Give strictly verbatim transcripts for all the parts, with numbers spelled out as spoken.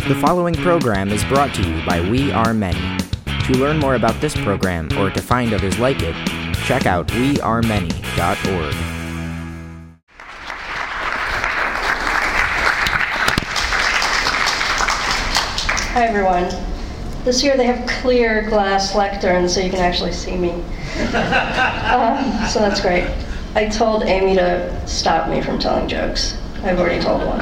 The following program is brought to you by We Are Many. To learn more about this program or to find others like it, check out we are many dot org. Hi everyone. This year they have clear glass lecterns so you can actually see me. um, so that's great. I told Amy to stop me from telling jokes. I've already told one.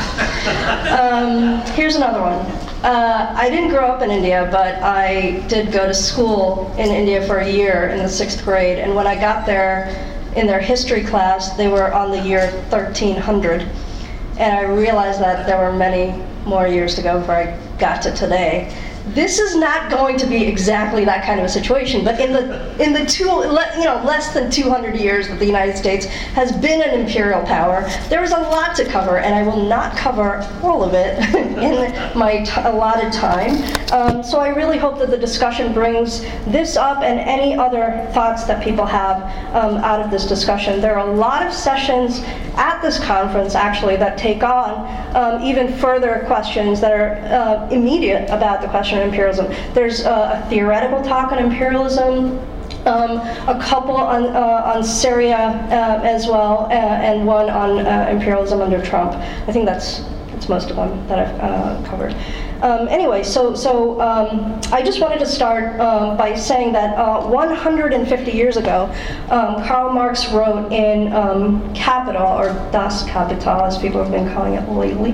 Um, here's another one. Uh, I didn't grow up in India, but I did go to school in India for a year in the sixth grade. And when I got there in their history class, they were on the year thirteen hundred. And I realized that there were many more years to go before I got to today. This is not going to be exactly that kind of a situation, but in the in the two, you know, less than two hundred years that the United States has been an imperial power, there is a lot to cover, and I will not cover all of it in my t- allotted time. Um, so I really hope that the discussion brings this up and any other thoughts that people have um, out of this discussion. There are a lot of sessions at this conference, actually, that take on um, even further questions that are uh, immediate about the question of imperialism. There's uh, a theoretical talk on imperialism, um, a couple on uh, on Syria uh, as well, uh, and one on uh, imperialism under Trump. I think that's that's most of them that I've uh, covered. Um, anyway, so so um, I just wanted to start um, by saying that uh, one hundred fifty years ago, um, Karl Marx wrote in um, Capital, or Das Kapital, as people have been calling it lately.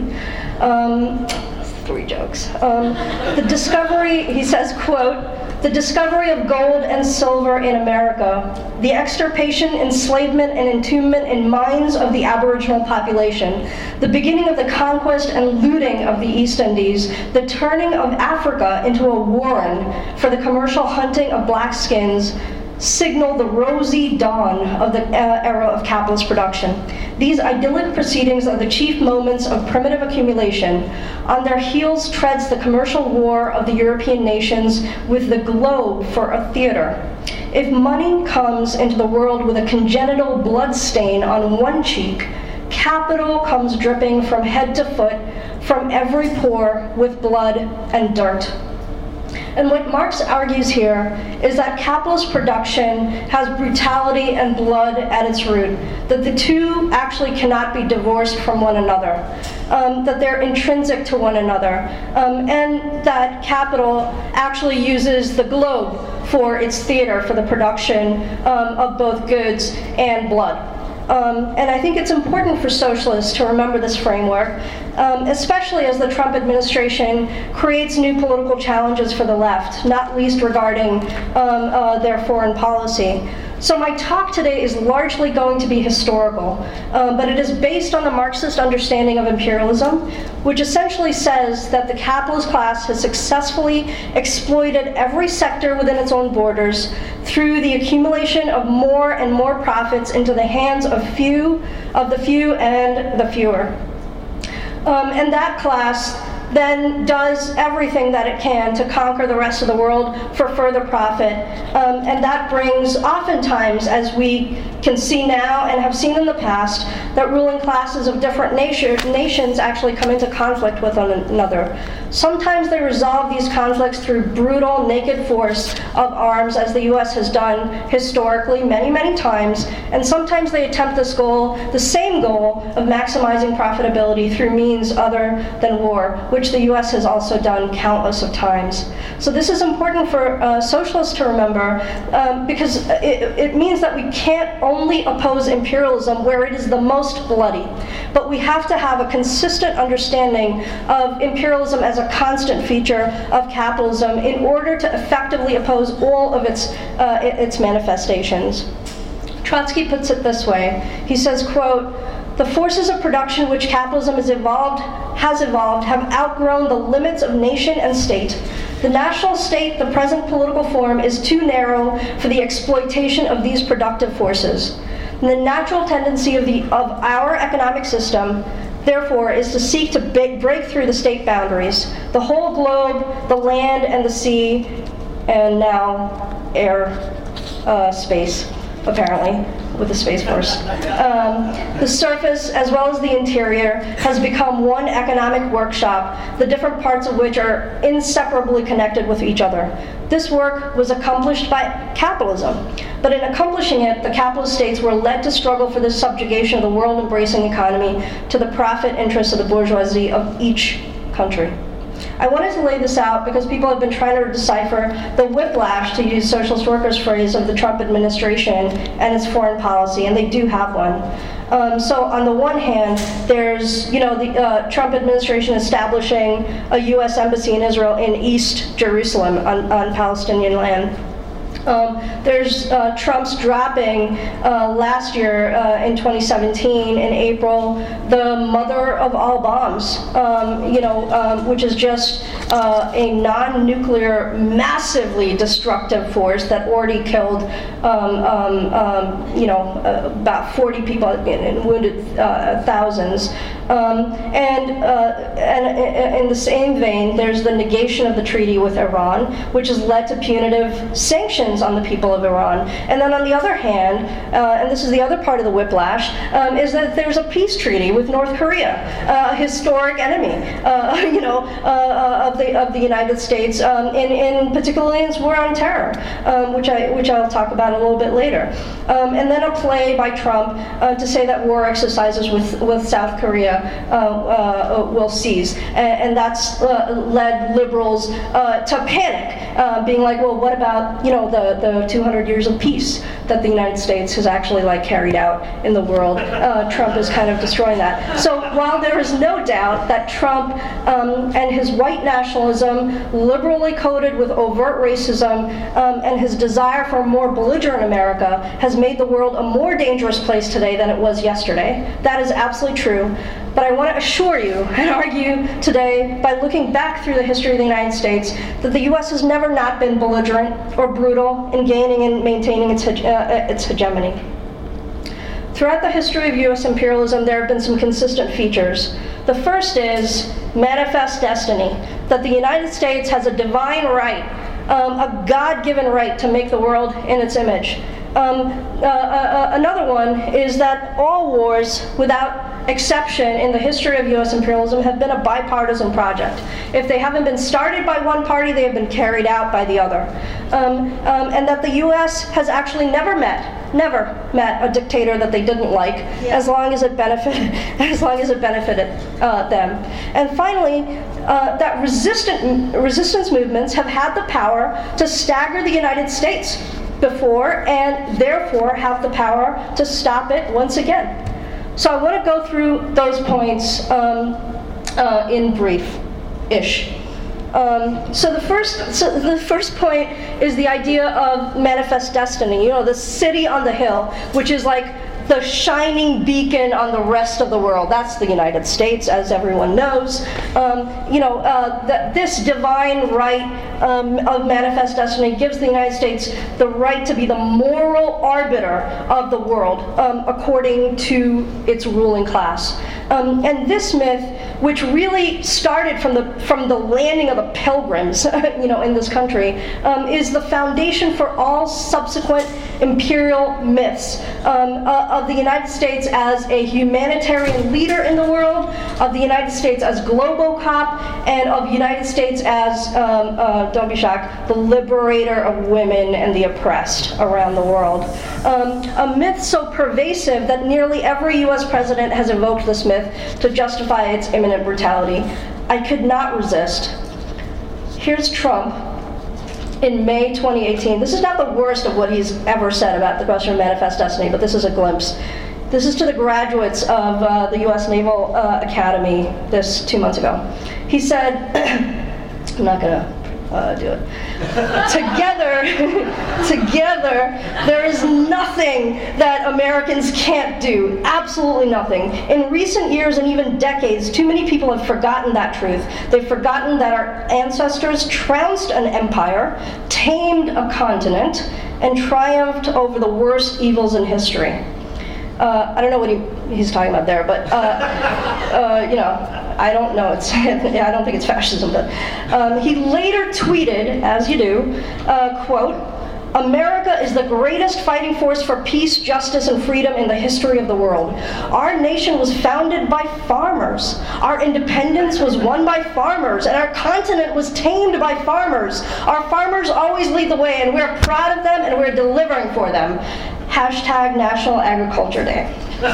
Um, three jokes. Um, the discovery, he says, quote, "The discovery of gold and silver in America, the extirpation, enslavement, and entombment in mines of the Aboriginal population, the beginning of the conquest and looting of the East Indies, the turning of Africa into a warren for the commercial hunting of black skins, signal the rosy dawn of the uh, era of capitalist production. These idyllic proceedings are the chief moments of primitive accumulation. On their heels treads the commercial war of the European nations with the globe for a theater. If money comes into the world with a congenital blood stain on one cheek, capital comes dripping from head to foot, from every pore with blood and dirt." And what Marx argues here is that capitalist production has brutality and blood at its root, that the two actually cannot be divorced from one another, um, that they're intrinsic to one another, um, and that capital actually uses the globe for its theater, for the production um, of both goods and blood. Um, and I think it's important for socialists to remember this framework, um, especially as the Trump administration creates new political challenges for the left, not least regarding um, uh, their foreign policy. So my talk today is largely going to be historical, um, but it is based on the Marxist understanding of imperialism, which essentially says that the capitalist class has successfully exploited every sector within its own borders through the accumulation of more and more profits into the hands of few, of the few and the fewer. Um, and that class then does everything that it can to conquer the rest of the world for further profit. Um, and that brings, oftentimes, as we can see now and have seen in the past, that ruling classes of different nation, nations actually come into conflict with one another. Sometimes they resolve these conflicts through brutal, naked force of arms, as the U S has done historically many, many times, and sometimes they attempt this goal, the same goal of maximizing profitability through means other than war, which the U S has also done countless of times. So this is important for uh, socialists to remember, um, because it, it means that we can't only oppose imperialism where it is the most bloody, but we have to have a consistent understanding of imperialism as a constant feature of capitalism in order to effectively oppose all of its, uh, its manifestations. Trotsky puts it this way. He says, quote, "The forces of production which capitalism has evolved, has evolved have outgrown the limits of nation and state. The national state, the present political form, is too narrow for the exploitation of these productive forces. And the natural tendency of, the, of our economic system, therefore, is to seek to break through the state boundaries, the whole globe, the land and the sea, and now air, uh, space, apparently, with the Space Force. Um, the surface, as well as the interior, has become one economic workshop, the different parts of which are inseparably connected with each other. This work was accomplished by capitalism, but in accomplishing it, the capitalist states were led to struggle for the subjugation of the world-embracing economy to the profit interests of the bourgeoisie of each country. I wanted to lay this out because people have been trying to decipher the whiplash, to use socialist workers' phrase, of the Trump administration and its foreign policy, and they do have one. Um, so on the one hand, there's, you know, the uh, Trump administration establishing a U S embassy in Israel in East Jerusalem on, on Palestinian land. Um, there's uh, Trump's dropping uh, last year uh, in twenty seventeen in April the mother of all bombs, um, you know, um, which is just uh, a non-nuclear, massively destructive force that already killed, um, um, um, you know, uh, about forty people and, and wounded uh, thousands. Um, and, uh, and in the same vein, there's the negation of the treaty with Iran, which has led to punitive sanctions on the people of Iran. And then on the other hand, uh, and this is the other part of the whiplash, um, is that there's a peace treaty with North Korea, a historic enemy, uh, you know, uh, of the of the United States, um, in, in particularly in its war on terror, um, which I which I'll talk about a little bit later. Um, and then a play by Trump uh, to say that war exercises with with South Korea uh, uh, will cease, and, and that's uh, led liberals uh, to panic, uh, being like, well, what about, you know, the the two hundred years of peace that the United States has actually like carried out in the world? Uh, Trump is kind of destroying that. So while there is no doubt that Trump um, and his white nationalism, liberally coded with overt racism, um, and his desire for a more belligerent America has made the world a more dangerous place today than it was yesterday, that is absolutely true. But I want to assure you and argue today, by looking back through the history of the United States, that the U S has never not been belligerent or brutal in gaining and maintaining its, hege- uh, its hegemony. Throughout the history of U S imperialism, there have been some consistent features. The first is manifest destiny, that the United States has a divine right, um, a God-given right to make the world in its image. Um, uh, uh, another one is that all wars, without exception in the history of U S imperialism, have been a bipartisan project. If they haven't been started by one party, they have been carried out by the other. Um, um, and that the U S has actually never met, never met a dictator that they didn't like, yeah. as long as it benefited, as long as it benefited uh, them. And finally, uh, that resistant, resistance movements have had the power to stagger the United States before, and therefore have the power to stop it once again. So I want to go through those points um, uh, in brief-ish. Um, so the first, so the first point is the idea of manifest destiny. You know, the city on the hill, which is like the shining beacon on the rest of the world. That's the United States, as everyone knows. Um, you know, uh, that this divine right um, of manifest destiny gives the United States the right to be the moral arbiter of the world, um, according to its ruling class. Um, and this myth, which really started from the from the landing of the Pilgrims, you know, in this country, um, is the foundation for all subsequent imperial myths um, uh, of the United States as a humanitarian leader in the world, of the United States as Globocop, and of the United States as, um, uh, don't be shocked, the liberator of women and the oppressed around the world. Um, a myth so pervasive that nearly every U S president has evoked this myth to justify its imminent brutality. I could not resist. Here's Trump in May twenty eighteen. This is not the worst of what he's ever said about the question of manifest destiny, but this is a glimpse. This is to the graduates of uh, the U S Naval uh, Academy this two months ago. He said, I'm not gonna uh, do it. Together, together, there is nothing that Americans can't do. Absolutely nothing. In recent years and even decades, too many people have forgotten that truth. They've forgotten that our ancestors trounced an empire, tamed a continent, and triumphed over the worst evils in history. Uh, I don't know what he, he's talking about there, but uh, uh, you know, I don't know. It's I don't think it's fascism, but um, he later tweeted, as you do, uh, quote, America is the greatest fighting force for peace, justice, and freedom in the history of the world. Our nation was founded by farmers. Our independence was won by farmers, and our continent was tamed by farmers. Our farmers always lead the way, and we're proud of them, and we're delivering for them. Hashtag National Agriculture Day.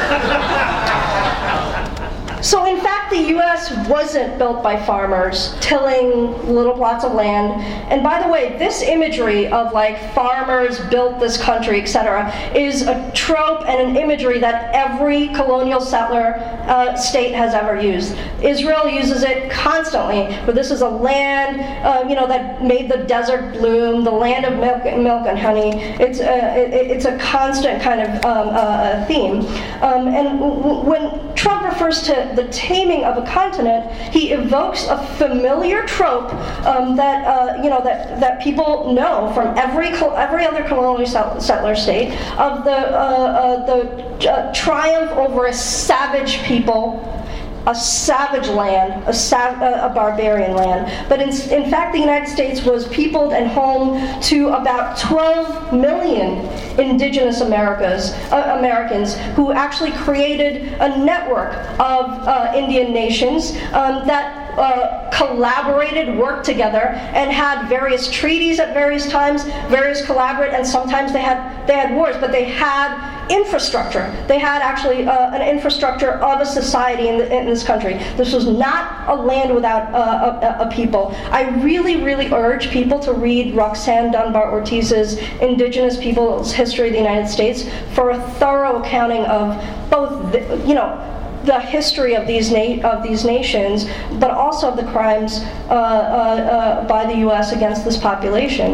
So in fact, the U S wasn't built by farmers tilling little plots of land. And by the way, this imagery of like farmers built this country, et cetera, is a trope and an imagery that every colonial settler uh, state has ever used. Israel uses it constantly, but this is a land, uh, you know, that made the desert bloom, the land of milk, milk and honey. It's a, it, it's a constant kind of um, uh, theme. Um, and w when Trump refers to the taming of a continent, he evokes a familiar trope um, that uh, you know that that people know from every every other colonial settler state of the uh, uh, the uh, triumph over a savage people, a savage land, a, sav a barbarian land. But in, in fact, the United States was peopled and home to about twelve million indigenous Americas, uh, Americans who actually created a network of uh, Indian nations um, that Uh, collaborated, worked together, and had various treaties at various times, various collaborate, and sometimes they had they had wars, but they had infrastructure. They had actually uh, an infrastructure of a society in, the, in this country. This was not a land without uh, a, a people. I really, really urge people to read Roxanne Dunbar Ortiz's Indigenous Peoples' History of the United States for a thorough accounting of both, the, you know, the history of these na of these nations, but also of the crimes uh, uh, uh, by the U S against this population.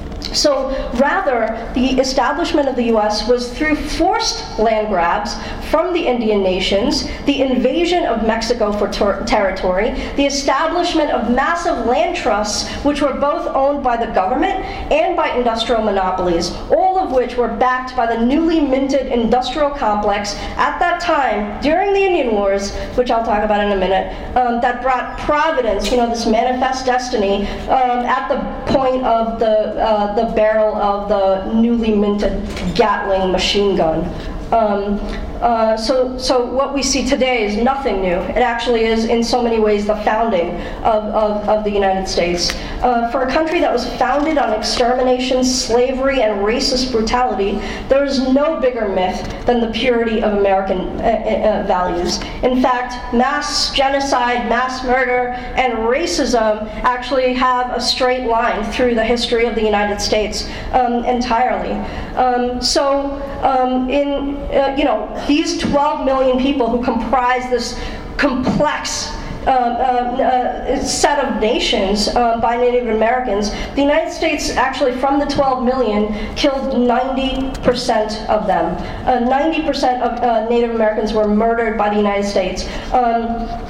So rather, the establishment of the U S was through forced land grabs from the Indian nations, the invasion of Mexico for ter territory, the establishment of massive land trusts, which were both owned by the government and by industrial monopolies, all of which were backed by the newly minted industrial complex at that time, during the Indian Wars, which I'll talk about in a minute, um, that brought providence, you know, this manifest destiny, um, at the point of the uh, the barrel of the newly minted Gatling machine gun. Um, uh, so, so what we see today is nothing new. It actually is, in so many ways, the founding of, of, of the United States. Uh, for a country that was founded on extermination, slavery, and racist brutality, there is no bigger myth than the purity of American uh, uh, values. In fact, mass genocide, mass murder, and racism actually have a straight line through the history of the United States um, entirely. Um, so, um, in uh, you know, these twelve million people who comprise this complex Uh, uh, uh, set of nations uh, by Native Americans, the United States actually, from the twelve million, killed ninety percent of them. ninety percent of uh, Native Americans were murdered by the United States. Um,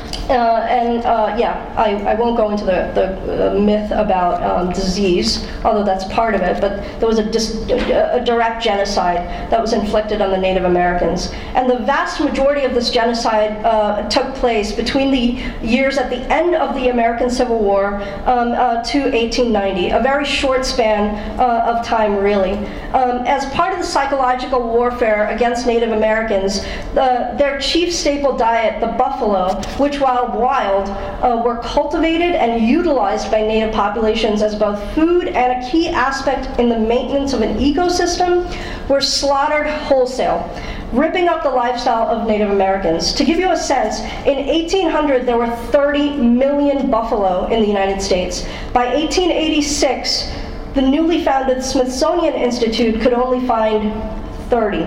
Uh, and uh, yeah, I, I won't go into the, the uh, myth about um, disease, although that's part of it, but there was a, dis a direct genocide that was inflicted on the Native Americans. And the vast majority of this genocide uh, took place between the years at the end of the American Civil War um, uh, to eighteen ninety, a very short span uh, of time, really. Um, as part of the psychological warfare against Native Americans, the, their chief staple diet, the buffalo, which while wild, uh, were cultivated and utilized by Native populations as both food and a key aspect in the maintenance of an ecosystem, were slaughtered wholesale, ripping up the lifestyle of Native Americans. To give you a sense, in eighteen hundred there were thirty million buffalo in the United States. By eighteen eighty-six, the newly founded Smithsonian Institute could only find thirty.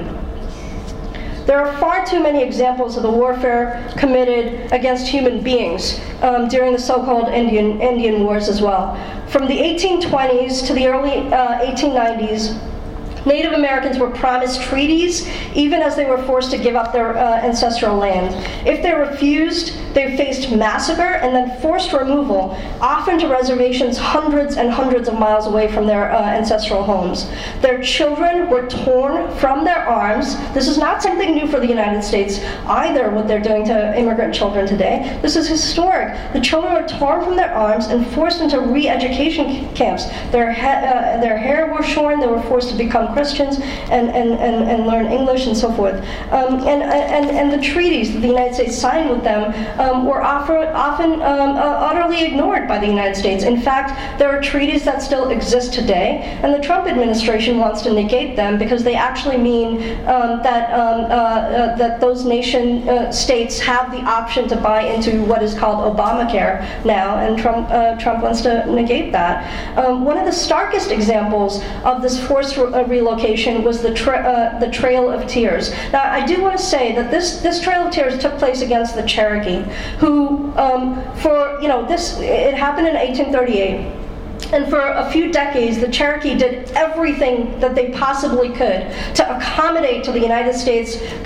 There are far too many examples of the warfare committed against human beings um, during the so-called Indian, Indian Wars as well. From the eighteen twenties to the early uh, eighteen nineties, Native Americans were promised treaties, even as they were forced to give up their uh, ancestral land. If they refused, they faced massacre and then forced removal, often to reservations hundreds and hundreds of miles away from their uh, ancestral homes. Their children were torn from their arms. This is not something new for the United States either, what they're doing to immigrant children today. This is historic. The children were torn from their arms and forced into re-education camps. Their, ha- uh, their hair were shorn, they were forced to become Christians and, and, and, and learn English and so forth. Um, and, and, and the treaties that the United States signed with them um, were offer, often um, uh, utterly ignored by the United States. In fact, there are treaties that still exist today, and the Trump administration wants to negate them because they actually mean um, that, um, uh, uh, that those nation uh, states have the option to buy into what is called Obamacare now, and Trump, uh, Trump wants to negate that. Um, one of the starkest examples of this forced re- relocation was the, tra- uh, the Trail of Tears. Now, I do want to say that this, this Trail of Tears took place against the Cherokee, who, um, for, you know, this, it happened in eighteen thirty-eight. And for a few decades, the Cherokee did everything that they possibly could to accommodate to the United States uh,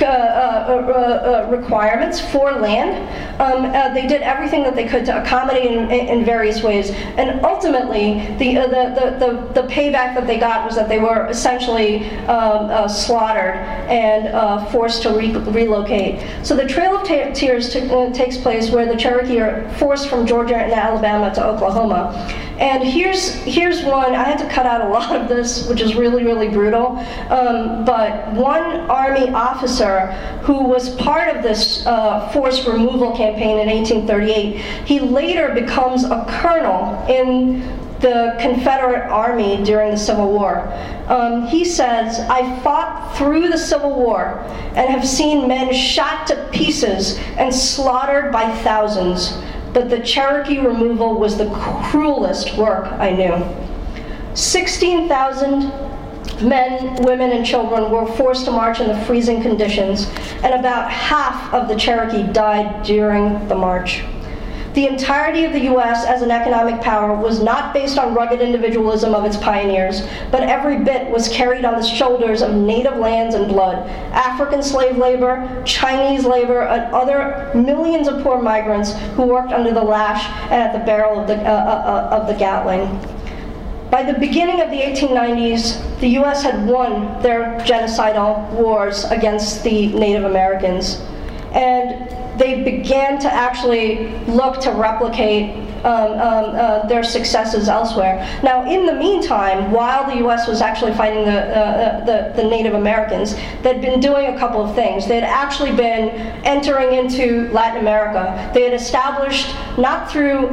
uh, uh, requirements for land. Um, uh, they did everything that they could to accommodate in, in various ways. And ultimately, the, uh, the, the, the, the payback that they got was that they were essentially um, uh, slaughtered and uh, forced to re- relocate. So the Trail of Te- Tears t- uh, takes place where the Cherokee are forced from Georgia and Alabama to Oklahoma. And here's here's one, I had to cut out a lot of this, which is really, really brutal, um, but one Army officer who was part of this uh, forced removal campaign in eighteen thirty-eight, he later becomes a colonel in the Confederate Army during the Civil War. Um, he says, "I fought through the Civil War and have seen men shot to pieces and slaughtered by thousands. But the Cherokee removal was the cruelest work I knew." sixteen thousand men, women, and children were forced to march in the freezing conditions, and about half of the Cherokee died during the march. The entirety of the U S as an economic power was not based on rugged individualism of its pioneers, but every bit was carried on the shoulders of native lands and blood, African slave labor, Chinese labor, and other millions of poor migrants who worked under the lash and at the barrel of the, uh, uh, of the Gatling. By the beginning of the eighteen nineties, the U S had won their genocidal wars against the Native Americans, and they began to actually look to replicate um, um, uh, their successes elsewhere. Now, in the meantime, while the U S was actually fighting the, uh, the, the Native Americans, they'd been doing a couple of things. They'd actually been entering into Latin America. They had established, not through um,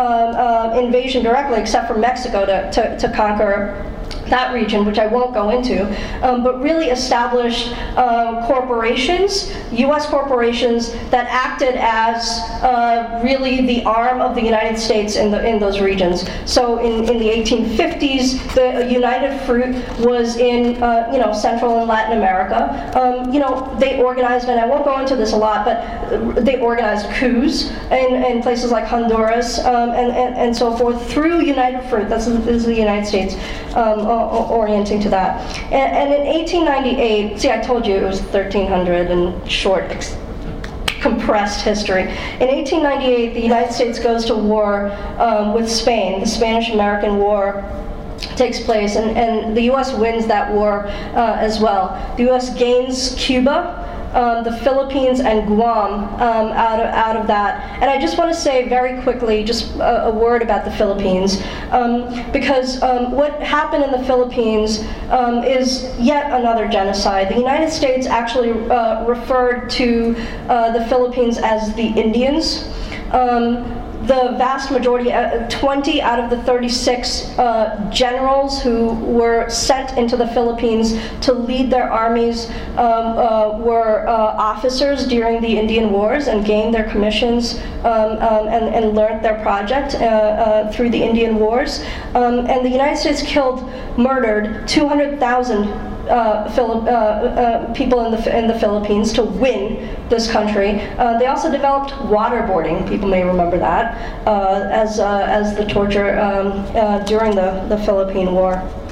uh, uh, invasion directly, except for Mexico to, to, to conquer that region, which I won't go into, um, but really established um, corporations, U S corporations that acted as uh, really the arm of the United States in the in those regions. So in, in the eighteen fifties, the United Fruit was in uh, you know Central and Latin America. Um, you know they organized, and I won't go into this a lot, but they organized coups in, in places like Honduras um, and, and and so forth through United Fruit. That's this is the United States. Um, orienting to that. And, and in eighteen ninety-eight, see, I told you it was thirteen hundred and short, ex- compressed history. In eighteen ninety-eight, the United States goes to war um, with Spain. The Spanish-American War takes place, and, and the U S wins that war uh, as well. The U S gains Cuba, Um, the Philippines, and Guam um, out of out of that. And I just want to say very quickly, just a, a word about the Philippines, um, because um, what happened in the Philippines um, is yet another genocide. The United States actually uh, referred to uh, the Philippines as the Indians. Um, The vast majority, uh, twenty out of the thirty-six uh, generals who were sent into the Philippines to lead their armies um, uh, were uh, officers during the Indian Wars and gained their commissions um, um, and, and learned their project uh, uh, through the Indian Wars. Um, and the United States killed, murdered two hundred thousand Uh, Philip, uh, uh, people in the in the Philippines to win this country. Uh, they also developed waterboarding. People may remember that uh, as uh, as the torture um, uh, during the the Philippine War.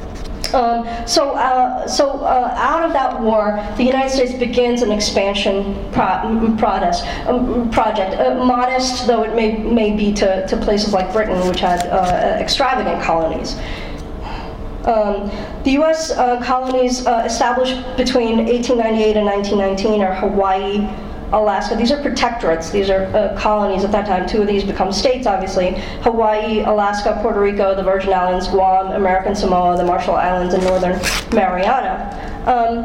Um, so, uh, so uh, out of that war, the United States begins an expansion pro- protest, um, project. Uh, modest, though it may may be to, to places like Britain, which had uh, extravagant colonies. Um, the U S uh, colonies uh, established between eighteen ninety-eight and nineteen nineteen are Hawaii, Alaska. These are protectorates. These are uh, colonies at that time. Two of these become states, obviously. Hawaii, Alaska, Puerto Rico, the Virgin Islands, Guam, American Samoa, the Marshall Islands, and Northern Mariana. Um,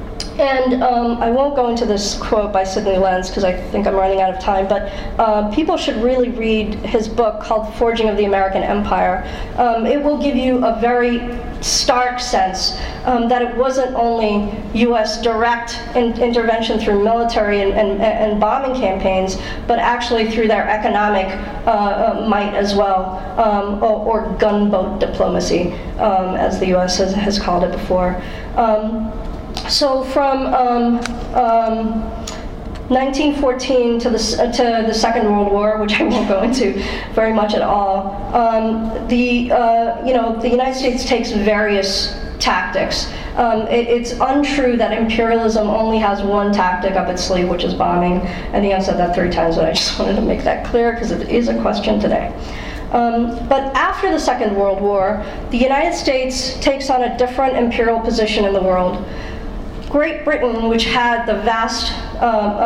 and um, I won't go into this quote by Sidney Lenz because I think I'm running out of time, but uh, people should really read his book called Forging of the American Empire. Um, it will give you a very stark sense um, that it wasn't only U S direct in intervention through military and, and, and bombing campaigns, but actually through their economic uh, might as well, um, or, or gunboat diplomacy, um, as the U S has, has called it before. Um, so from um, um, nineteen fourteen to the, uh, to the Second World War, which I won't go into very much at all, um, the, uh, you know, the United States takes various tactics. Um, it, it's untrue that imperialism only has one tactic up its sleeve, which is bombing. I think I've said that three times, but I just wanted to make that clear because it is a question today. Um, but after the Second World War, the United States takes on a different imperial position in the world. Great Britain, which had the vast uh,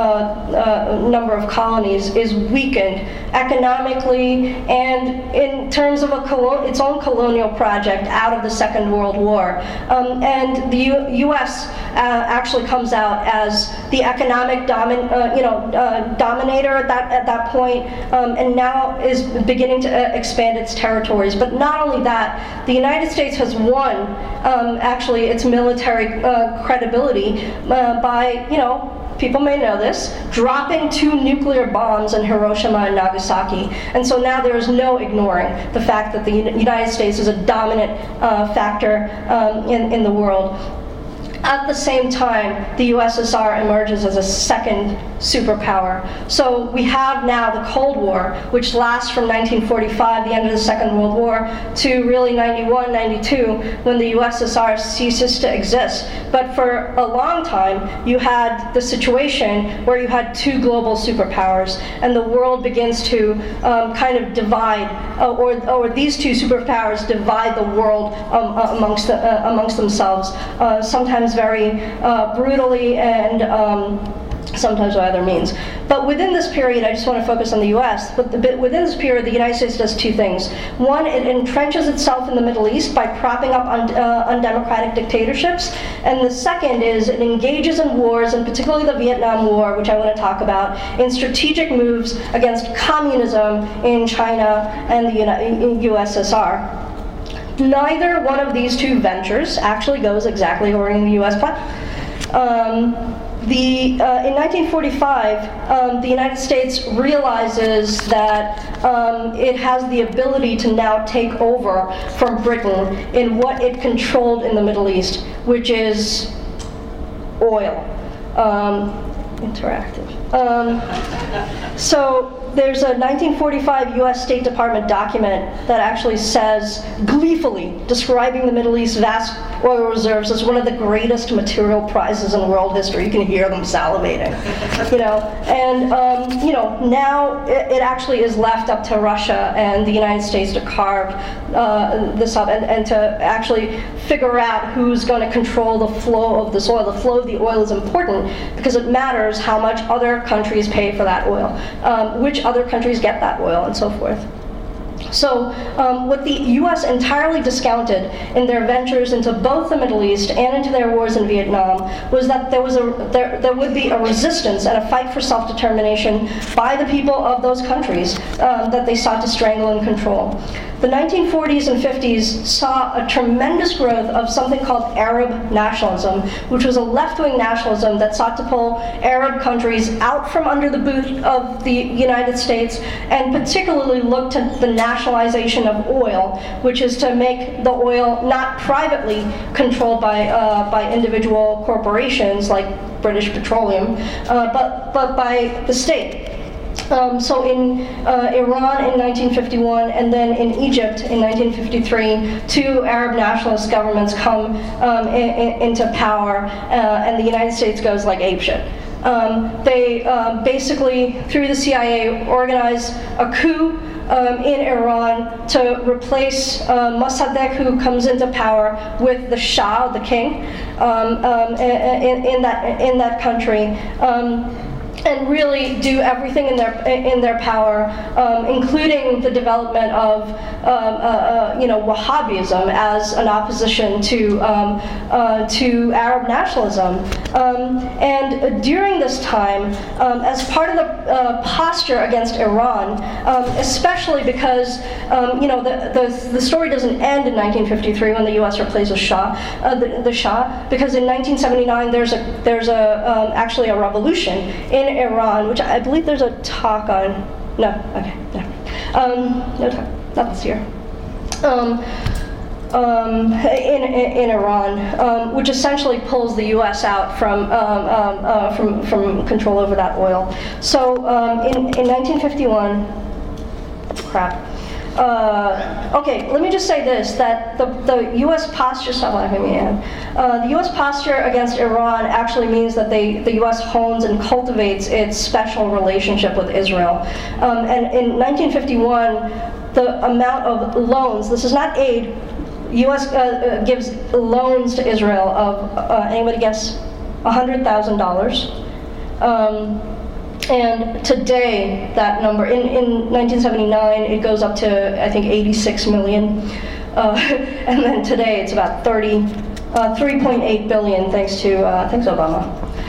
uh, uh, number of colonies, is weakened economically and in terms of a colo- its own colonial project out of the Second World War. Um, and the U- U.S. Uh, actually comes out as the economic domin- uh, you know, uh, dominator at that at that point, um, and now is beginning to uh, expand its territories. But not only that, the United States has won um, actually its military uh, credibility uh, by, you know, people may know this, dropping two nuclear bombs in Hiroshima and Nagasaki. And so now there is no ignoring the fact that the United States is a dominant uh, factor um, in, in the world. At the same time, the U S S R emerges as a second superpower. So we have now the Cold War, which lasts from nineteen forty-five, the end of the Second World War, to really ninety-one, ninety-two, when the U S S R ceases to exist. But for a long time, you had the situation where you had two global superpowers, and the world begins to um, kind of divide, uh, or, or these two superpowers divide the world um, uh, amongst, the, uh, amongst themselves, uh, sometimes very uh, brutally and um, sometimes by other means. But within this period, I just want to focus on the U S, but the, within this period, the United States does two things. One, it entrenches itself in the Middle East by propping up un, uh, undemocratic dictatorships, and the second is it engages in wars, and particularly the Vietnam War, which I want to talk about, in strategic moves against communism in China and the U S S R. Neither one of these two ventures actually goes exactly according to the U S plan. Um, the, uh, in nineteen forty-five, um, the United States realizes that um, it has the ability to now take over from Britain in what it controlled in the Middle East, which is oil. Um, interactive. Um, so there's a nineteen forty-five U S State Department document that actually says, gleefully describing the Middle East's vast oil reserves as one of the greatest material prizes in world history. You can hear them salivating, you know. And um, you know, now it, it actually is left up to Russia and the United States to carve uh, this up and, and to actually figure out who's going to control the flow of this oil. The flow of the oil is important because it matters how much other countries pay for that oil, um, which other countries get that oil, and so forth. So um, what the U S entirely discounted in their ventures into both the Middle East and into their wars in Vietnam was that there was a there, there would be a resistance and a fight for self-determination by the people of those countries um, that they sought to strangle and control. The nineteen forties and fifties saw a tremendous growth of something called Arab nationalism, which was a left-wing nationalism that sought to pull Arab countries out from under the boot of the United States, and particularly looked to the nationalization of oil, which is to make the oil not privately controlled by uh, by individual corporations like British Petroleum, uh, but but by the state. Um, so in uh, Iran in nineteen fifty-one, and then in Egypt in nineteen fifty-three, two Arab nationalist governments come um, in, in, into power, uh, and the United States goes like apeshit. Um, they um, basically, through the C I A, organize a coup um, in Iran to replace uh, Mossadegh, who comes into power, with the Shah, the king, um, um, in, in that in that country. Um, and really do everything in their in their power, um, including the development of um, uh, uh, you know Wahhabism as an opposition to um, uh, to Arab nationalism. Um, and during this time, um, as part of the uh, posture against Iran, um, especially because um, you know the, the the story doesn't end in nineteen fifty-three when the U S replaces Shah, uh, the, the Shah, because in nineteen seventy-nine there's a there's a um, actually a revolution in Iran, which I believe there's a talk on. No, okay, no, um, no talk, not this year. Um, um, in, in, in Iran, um, which essentially pulls the U S out from um, um, uh, from from control over that oil. So um, in in nineteen fifty-one, crap. Uh, okay, let me just say this, that the, the U S posture, stop laughing at me, Ann. Uh, the U S posture against Iran actually means that they, the U S hones and cultivates its special relationship with Israel. Um, and in nineteen fifty-one, the amount of loans, this is not aid, U S uh, uh, gives loans to Israel of, uh, anybody guess, one hundred thousand dollars. Um, And today, that number, in, in nineteen seventy-nine, it goes up to, I think, eighty-six million. Uh, and then today, it's about thirty, uh, three point eight billion, thanks to, uh, thanks Obama.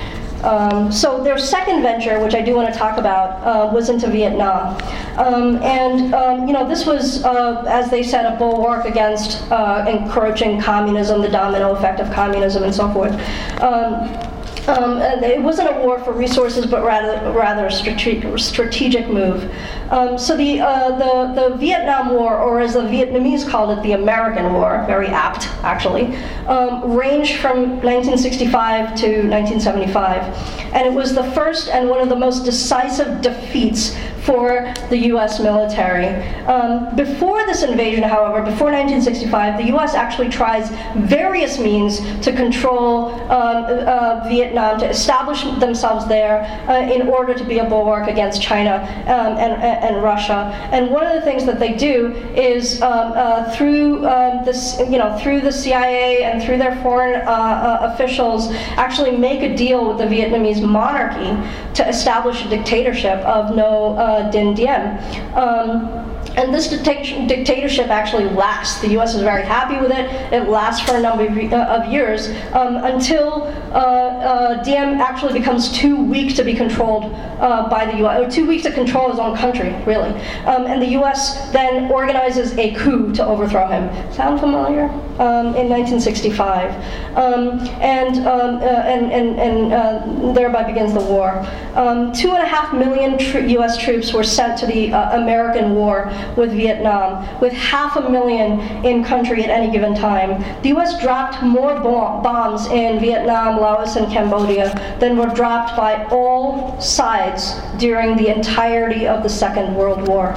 Um, so their second venture, which I do want to talk about, uh, was into Vietnam. Um, and, um, you know, this was, uh, as they said, a bulwark against uh, encroaching communism, the domino effect of communism, and so forth. Um, Um, it wasn't a war for resources, but rather rather a strate- strategic move. Um, so the, uh, the the Vietnam War, or as the Vietnamese called it, the American War, very apt actually, um, ranged from nineteen sixty-five to nineteen seventy-five, and it was the first and one of the most decisive defeats for the U S military. Um, before this invasion, however, before nineteen sixty-five, the U S actually tries various means to control um, uh, Vietnam, to establish themselves there uh, in order to be a bulwark against China um, and, and Russia. And one of the things that they do is um, uh, through um, this, you know, through the C I A and through their foreign uh, uh, officials, actually make a deal with the Vietnamese monarchy to establish a dictatorship of no uh, Dinh Diem. Um, And this dicta- dictatorship actually lasts. The U S is very happy with it. It lasts for a number of, uh, of years um, until uh, uh, Diem actually becomes too weak to be controlled uh, by the U S, or too weak to control his own country, really. Um, and the U S then organizes a coup to overthrow him. Sound familiar? Um, in nineteen sixty-five. Um, and, um, uh, and, and, and uh, thereby begins the war. Um, two and a half million tr- U S troops were sent to the uh, American War with Vietnam, with half a million in country at any given time. The U S dropped more bomb- bombs in Vietnam, Laos, and Cambodia than were dropped by all sides during the entirety of the Second World War.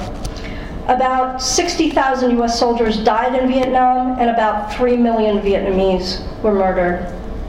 About sixty thousand U S soldiers died in Vietnam, and about three million Vietnamese were murdered.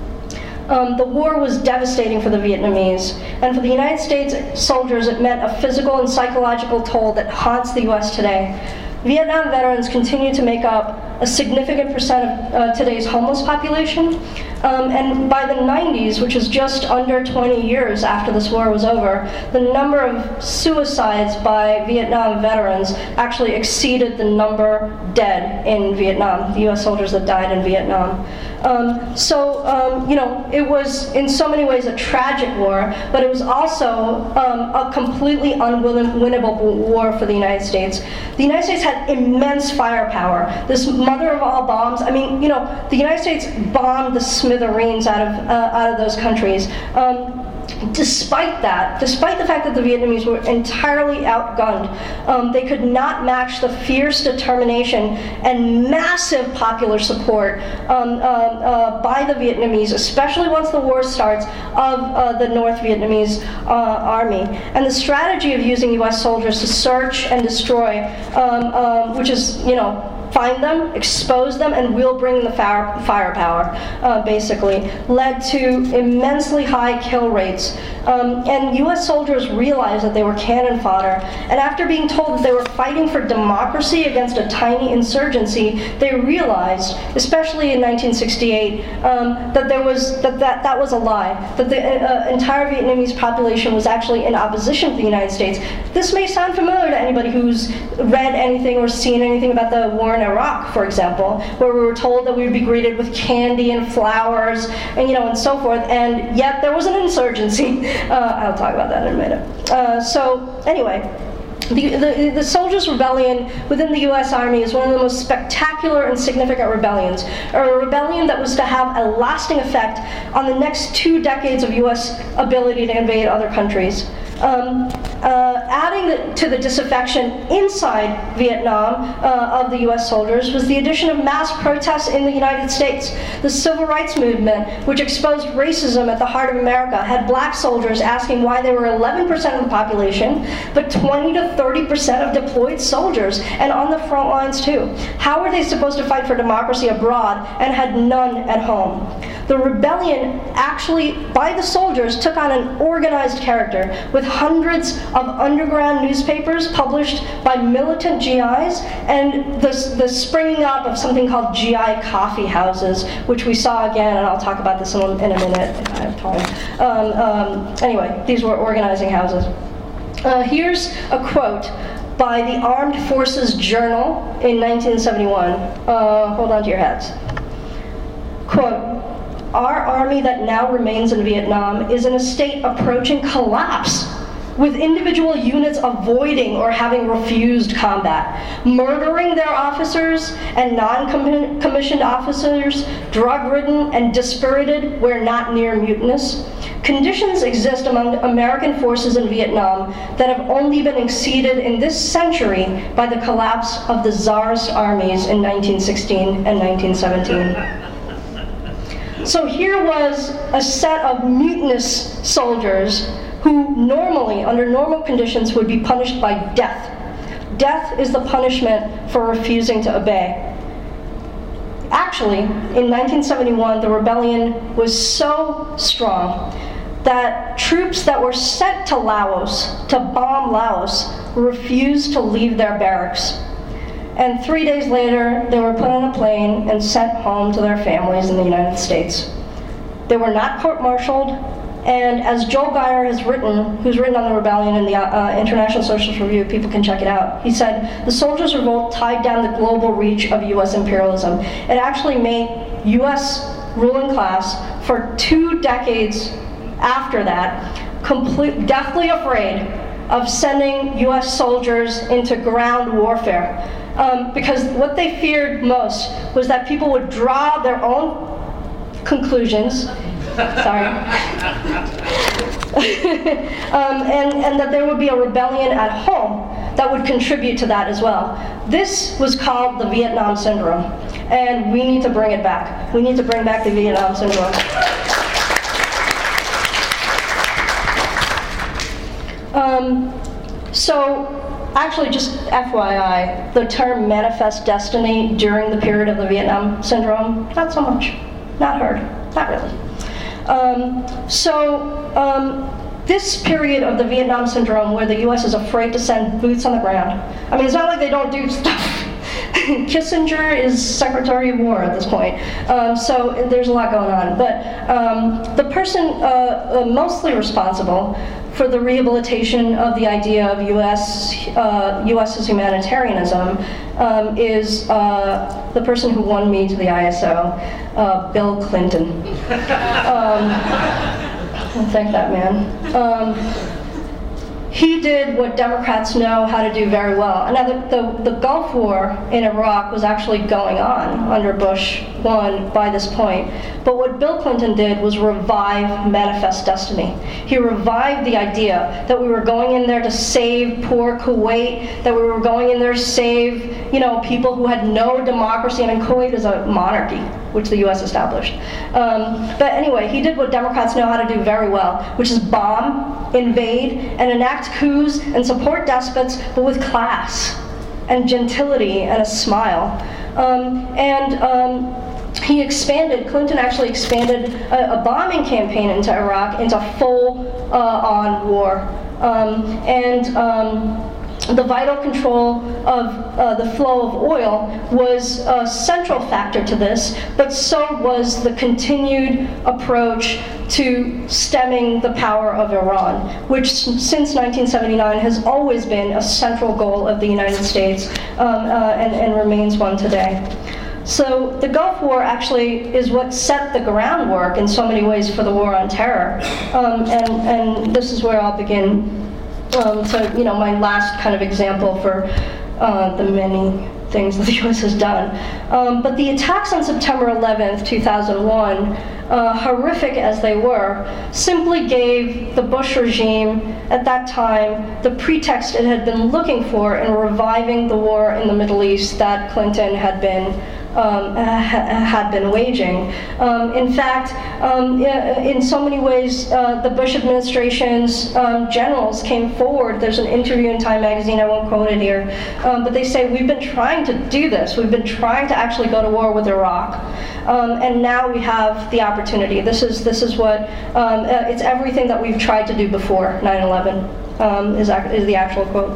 Um, the war was devastating for the Vietnamese, and for the United States soldiers it meant a physical and psychological toll that haunts the U S today. Vietnam veterans continue to make up a significant percent of uh, today's homeless population, um, and by the nineties, which is just under twenty years after this war was over, the number of suicides by Vietnam veterans actually exceeded the number dead in Vietnam, the U S soldiers that died in Vietnam. Um, so, um, you know, it was in so many ways a tragic war, but it was also um, a completely unwinnable war for the United States. The United States had immense firepower. This mother of all bombs, I mean, you know, the United States bombed the smithereens out of, uh, out of those countries. Um, Despite that, despite the fact that the Vietnamese were entirely outgunned, um, they could not match the fierce determination and massive popular support um, uh, uh, by the Vietnamese, especially once the war starts, of uh, the North Vietnamese uh, army. And the strategy of using U S soldiers to search and destroy, um, um, which is, you know, find them, expose them, and we'll bring the fire, firepower, uh, basically, led to immensely high kill rates. Um, and U S soldiers realized that they were cannon fodder. And after being told that they were fighting for democracy against a tiny insurgency, they realized, especially in nineteen sixty-eight, um, that there was that, that that was a lie. That the uh, entire Vietnamese population was actually in opposition to the United States. This may sound familiar to anybody who's read anything or seen anything about the war in Iraq, for example, where we were told that we would be greeted with candy and flowers, and you know, and so forth. And yet there was an insurgency. Uh, I'll talk about that in a minute. Uh, so anyway, the, the, the Soldiers' Rebellion within the U S Army is one of the most spectacular and significant rebellions, or a rebellion that was to have a lasting effect on the next two decades of U S ability to invade other countries. Um, uh, adding the, to the disaffection inside Vietnam uh, of the U S soldiers was the addition of mass protests in the United States. The Civil Rights Movement, which exposed racism at the heart of America, had black soldiers asking why they were eleven percent of the population, but twenty to thirty percent of deployed soldiers, and on the front lines too. How were they supposed to fight for democracy abroad and had none at home? The rebellion actually, by the soldiers, took on an organized character, with hundreds of underground newspapers published by militant G Is, and the, the springing up of something called G I coffee houses, which we saw again, and I'll talk about this in a, in a minute if I have time. Um, um, anyway, these were organizing houses. Uh, here's a quote by the Armed Forces Journal in nineteen seventy-one. Uh, hold on to your hats. Quote, "Our army that now remains in Vietnam is in a state approaching collapse, with individual units avoiding or having refused combat, murdering their officers and non-commissioned officers, drug-ridden and dispirited where not near mutinous. Conditions exist among American forces in Vietnam that have only been exceeded in this century by the collapse of the Tsarist armies in nineteen sixteen and nineteen seventeen. So here was a set of mutinous soldiers who normally, under normal conditions, would be punished by death. Death is the punishment for refusing to obey. Actually, in nineteen seventy-one, the rebellion was so strong that troops that were sent to Laos to bomb Laos refused to leave their barracks. And three days later, they were put on a plane and sent home to their families in the United States. They were not court-martialed, and as Joel Geyer has written, who's written on the rebellion in the uh, International Socialist Review, people can check it out, he said, the soldiers' revolt tied down the global reach of U S imperialism. It actually made U S ruling class for two decades after that complete, deathly afraid of sending U S soldiers into ground warfare. Um, because what they feared most was that people would draw their own conclusions, sorry, um, and, and that there would be a rebellion at home that would contribute to that as well. This was called the Vietnam Syndrome, and we need to bring it back. We need to bring back the Vietnam Syndrome. Um, so, actually, just F Y I, the term manifest destiny during the period of the Vietnam Syndrome, not so much, not heard, not really. Um, so, um, this period of the Vietnam Syndrome where the U S is afraid to send boots on the ground, I mean, it's not like they don't do stuff. Kissinger is Secretary of War at this point, um, so there's a lot going on. But um, the person uh, uh, mostly responsible for the rehabilitation of the idea of U S uh, U S's humanitarianism um, is uh, the person who won me to the I S O, uh, Bill Clinton. Um, thank that man. Um, he did what Democrats know how to do very well. Now, the, the, the Gulf War in Iraq was actually going on under Bush one by this point. But what Bill Clinton did was revive Manifest Destiny. He revived the idea that we were going in there to save poor Kuwait, that we were going in there to save, you know, people who had no democracy. I mean, Kuwait is a monarchy, which the U S established. Um, but anyway, he did what Democrats know how to do very well, which is bomb, invade, and enact coups and support despots, but with class and gentility and a smile. Um, and um, he expanded, Clinton actually expanded a, a bombing campaign into Iraq into full-on uh, war. Um, and um, the vital control of uh, the flow of oil was a central factor to this, but so was the continued approach to stemming the power of Iran, which since nineteen seventy-nine has always been a central goal of the United States um, uh, and, and remains one today. So the Gulf War actually is what set the groundwork in so many ways for the war on terror. Um, and, and this is where I'll begin. Um, so, you know, my last kind of example for uh, the many things that the U S has done. Um, but the attacks on September eleventh, two thousand one, uh, horrific as they were, simply gave the Bush regime at that time the pretext it had been looking for in reviving the war in the Middle East that Clinton had been Um, ha had been waging. Um, in fact, um, in so many ways, uh, the Bush administration's um, generals came forward. There's an interview in Time magazine, I won't quote it here, um, but they say, we've been trying to do this. We've been trying to actually go to war with Iraq. Um, and now we have the opportunity. This is, this is what, um, uh, it's everything that we've tried to do before nine eleven, um, is, is the actual quote.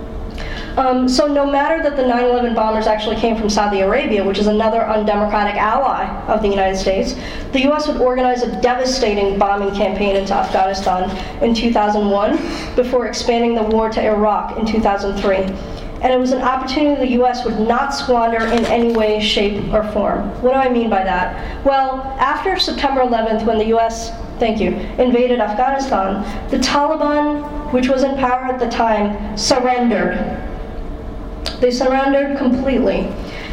Um, so no matter that the nine eleven bombers actually came from Saudi Arabia, which is another undemocratic ally of the United States, the U S would organize a devastating bombing campaign into Afghanistan in two thousand one before expanding the war to Iraq in two thousand three. And it was an opportunity the U S would not squander in any way, shape, or form. What do I mean by that? Well, after September eleventh, when the U S thank you, invaded Afghanistan, the Taliban, which was in power at the time, surrendered. They surrendered completely.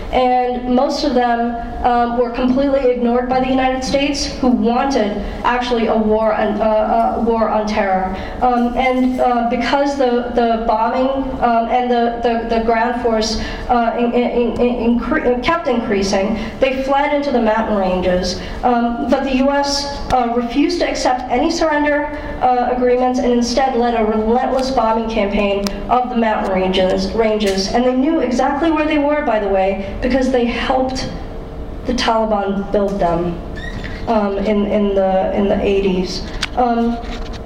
And most of them um, were completely ignored by the United States, who wanted actually a war on, uh, uh, war on terror. Um, and uh, because the, the bombing um, and the, the, the ground force uh, in, in, in, in kept increasing, they fled into the mountain ranges. Um, but the U S uh, refused to accept any surrender uh, agreements and instead led a relentless bombing campaign of the mountain ranges, ranges. And they knew exactly where they were, by the way, because they helped the Taliban build them um, in, in, the, in the eighties. Um,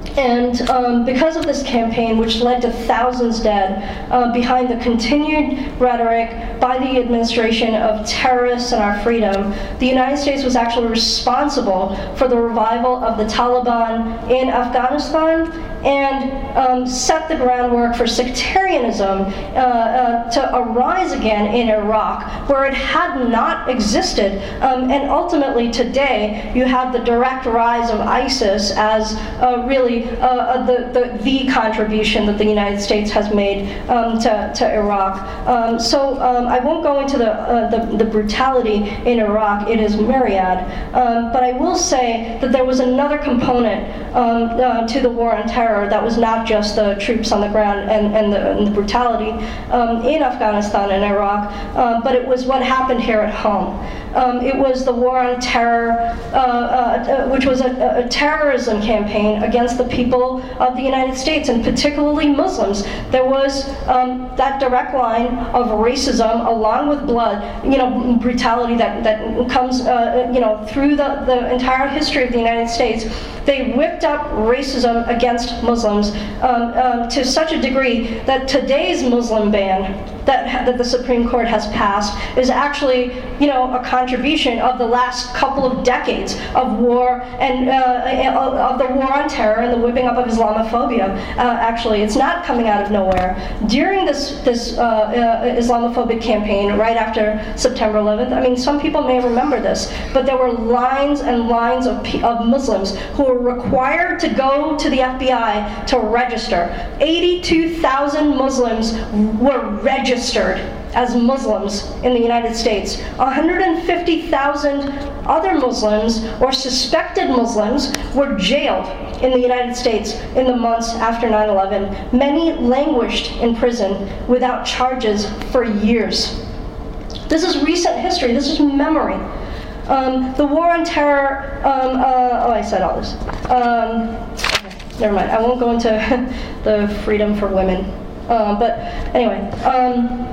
And um, because of this campaign, which led to thousands dead, uh, behind the continued rhetoric by the administration of terrorists and our freedom, the United States was actually responsible for the revival of the Taliban in Afghanistan and um, set the groundwork for sectarianism uh, uh, to arise again in Iraq, where it had not existed. Um, and ultimately today, you have the direct rise of ISIS as uh, really uh, the, the, the contribution that the United States has made um, to, to Iraq. Um, so um, I won't go into the, uh, the, the brutality in Iraq. It is myriad. Um, but I will say that there was another component um, uh, to the war on terror that was not just the troops on the ground and, and, the, and the brutality um, in Afghanistan and Iraq, um, but it was what happened here at home. Um, it was the war on terror, uh, uh, which was a, a terrorism campaign against the people of the United States, and particularly Muslims. There was um, that direct line of racism, along with blood, you know, brutality that, that comes, uh, you know, through the, the entire history of the United States. They whipped up racism against Muslims um, um, to such a degree that today's Muslim ban that, that the Supreme Court has passed is actually, you know, a contribution of the last couple of decades of war and uh, of the war on terror and the whipping up of Islamophobia. Uh, actually, it's not coming out of nowhere. During this this uh, uh, Islamophobic campaign, right after September eleventh, I mean, some people may remember this, but there were lines and lines of of Muslims who were required to go to the F B I to register. eighty-two thousand Muslims were registered as Muslims in the United States. one hundred fifty thousand other Muslims or suspected Muslims were jailed in the United States in the months after nine eleven. Many languished in prison without charges for years. This is recent history. This is memory. Um, the war on terror, um, uh, oh, I said all this. Um, okay, never mind. I won't go into the freedom for women. Uh, but anyway, um,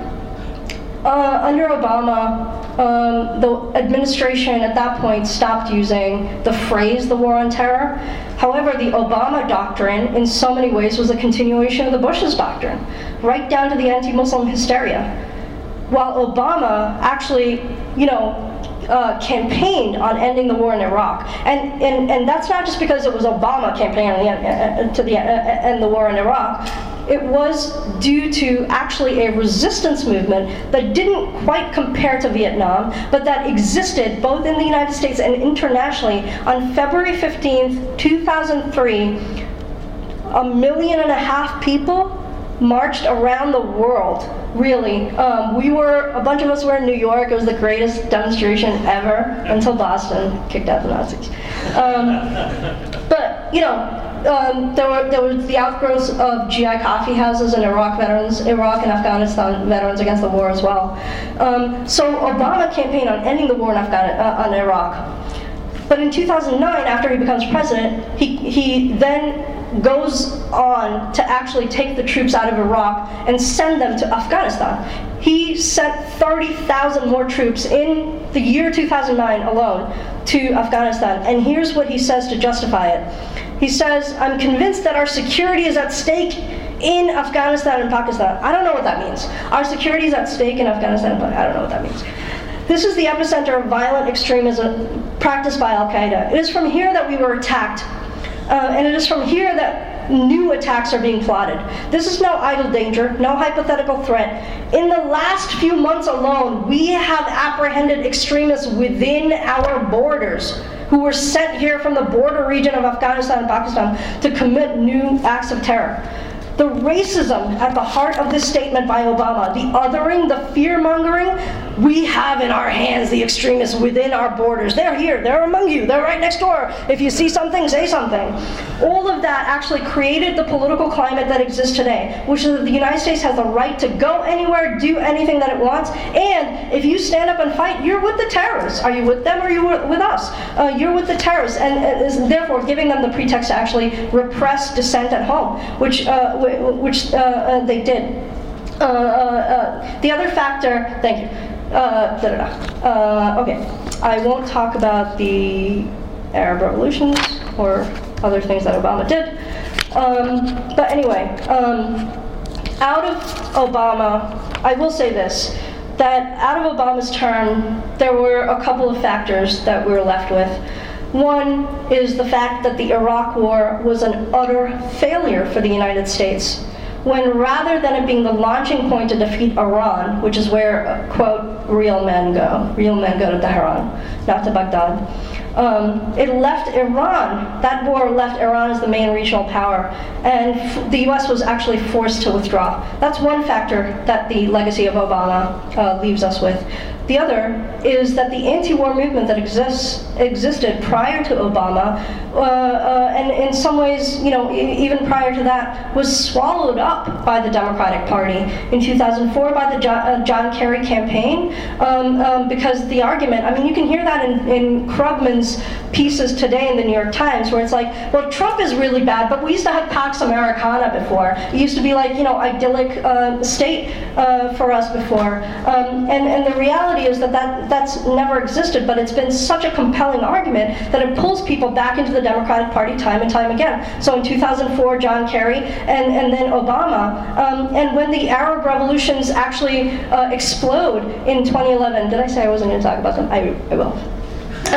uh, under Obama, um, the administration at that point stopped using the phrase the war on terror. However, the Obama doctrine, in so many ways, was a continuation of the Bush's doctrine, right down to the anti-Muslim hysteria. While Obama actually, you know, Uh, campaigned on ending the war in Iraq, and and, and that's not just because it was Obama campaigning on the end, uh, to the uh, end the war in Iraq. It was due to actually a resistance movement that didn't quite compare to Vietnam, but that existed both in the United States and internationally. On February fifteenth, two thousand three, a million and a half people marched around the world, really. Um, we were, a bunch of us were in New York. It was the greatest demonstration ever until Boston kicked out the Nazis. Um, but, you know, um, there were there was the outgrowths of G I coffee houses and Iraq veterans, Iraq and Afghanistan veterans against the war as well. Um, so Obama campaigned on ending the war in Afghanistan, uh, on Iraq. But in two thousand nine, after he becomes president, he he then goes on to actually take the troops out of Iraq and send them to Afghanistan. He sent thirty thousand more troops in the year two thousand nine alone to Afghanistan. And here's what he says to justify it. He says, "I'm convinced that our security is at stake in Afghanistan and Pakistan." I don't know what that means. Our security is at stake in Afghanistan and Pakistan. I don't know what that means. This is the epicenter of violent extremism practiced by Al-Qaeda. It is from here that we were attacked. Uh, and it is from here that new attacks are being plotted. This is no idle danger, no hypothetical threat. In the last few months alone, we have apprehended extremists within our borders who were sent here from the border region of Afghanistan and Pakistan to commit new acts of terror. The racism at the heart of this statement by Obama, the othering, the fear-mongering, we have in our hands the extremists within our borders. They're here, they're among you, they're right next door. If you see something, say something. All of that actually created the political climate that exists today, which is that the United States has the right to go anywhere, do anything that it wants, and if you stand up and fight, you're with the terrorists. Are you with them or are you with us? Uh, you're with the terrorists, and uh, is therefore giving them the pretext to actually repress dissent at home, which uh, which uh, uh, they did. Uh, uh, uh, the other factor, thank you, uh, da, da, da. Uh, okay, I won't talk about the Arab revolutions or other things that Obama did, um, but anyway, um, out of Obama, I will say this, that out of Obama's term, there were a couple of factors that we were left with. One is the fact that the Iraq War was an utter failure for the United States, when rather than it being the launching point to defeat Iran, which is where, uh, quote, real men go, real men go to Tehran, not to Baghdad, um, it left Iran, that war left Iran as the main regional power, and f- the U S was actually forced to withdraw. That's one factor that the legacy of Obama uh, leaves us with. The other is that the anti-war movement that exists existed prior to Obama, uh, uh, and in some ways, you know, e- even prior to that, was swallowed up by the Democratic Party in two thousand four by the John, uh, John Kerry campaign, um, um, because the argument, I mean, you can hear that in, in Krugman's pieces today in the New York Times, where it's like, well, Trump is really bad, but we used to have Pax Americana before. It used to be like, you know, idyllic uh, state uh, for us before, um, and and the reality reality is that, that that's never existed, but it's been such a compelling argument that it pulls people back into the Democratic Party time and time again. So in two thousand four, John Kerry, and, and then Obama. Um, and when the Arab revolutions actually uh, explode in twenty eleven, did I say I wasn't going to talk about them? I, I will. Uh,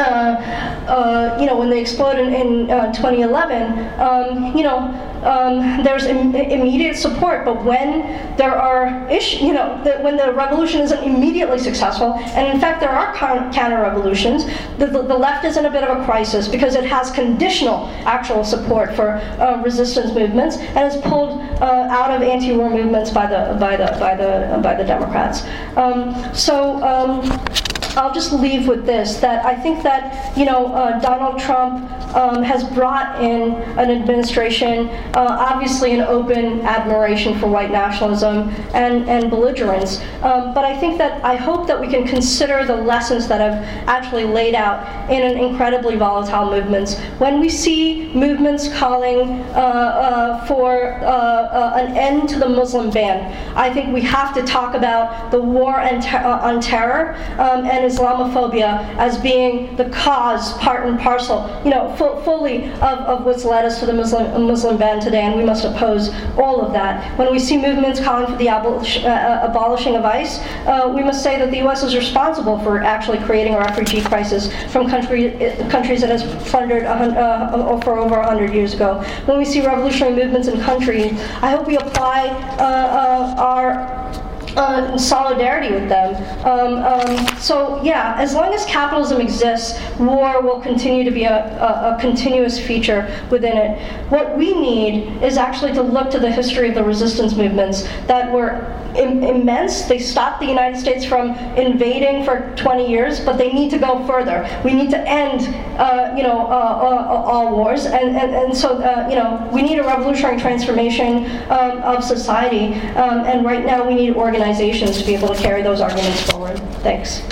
uh, you know, when they explode in, in uh, twenty eleven, um, you know, um, there's im- immediate support. But when there are issues, you know, the, when the revolution isn't immediately successful, and in fact there are counter-revolutions, the, the, the left is in a bit of a crisis because it has conditional actual support for uh, resistance movements and is pulled uh, out of anti-war movements by the by the by the by the Democrats. Um, so. Um, I'll just leave with this, that I think that, you know, uh, Donald Trump um, has brought in an administration, uh, obviously an open admiration for white nationalism and, and belligerence. Um, but I think that, I hope that we can consider the lessons that have actually laid out in an incredibly volatile movements. When we see movements calling uh, uh, for uh, uh, an end to the Muslim ban, I think we have to talk about the war and ter- uh, on terror um, and Islamophobia as being the cause, part and parcel, you know, fu- fully of, of what's led us to the Muslim Muslim ban today, and we must oppose all of that. When we see movements calling for the abolish, uh, abolishing of ICE, uh, we must say that the U S is responsible for actually creating a refugee crisis from country, countries that has plundered uh, uh, for over one hundred years ago. When we see revolutionary movements in countries, I hope we apply uh, uh, our Uh, solidarity with them. Um, um, so yeah, as long as capitalism exists, war will continue to be a, a, a continuous feature within it. What we need is actually to look to the history of the resistance movements that were im- immense. They stopped the United States from invading for twenty years, but they need to go further. We need to end, uh, you know, uh, uh, all wars, and and, and so uh, you know, we need a revolutionary transformation um, of society. Um, and right now, we need organizations organizations to be able to carry those arguments forward. Thanks.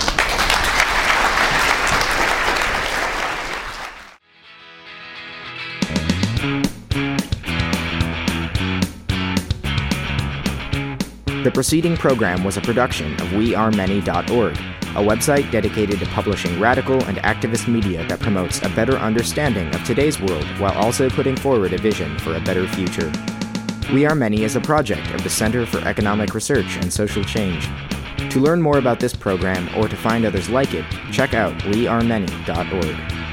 The preceding program was a production of we are many dot org, a website dedicated to publishing radical and activist media that promotes a better understanding of today's world while also putting forward a vision for a better future. We Are Many is a project of the Center for Economic Research and Social Change. To learn more about this program or to find others like it, check out we are many dot org.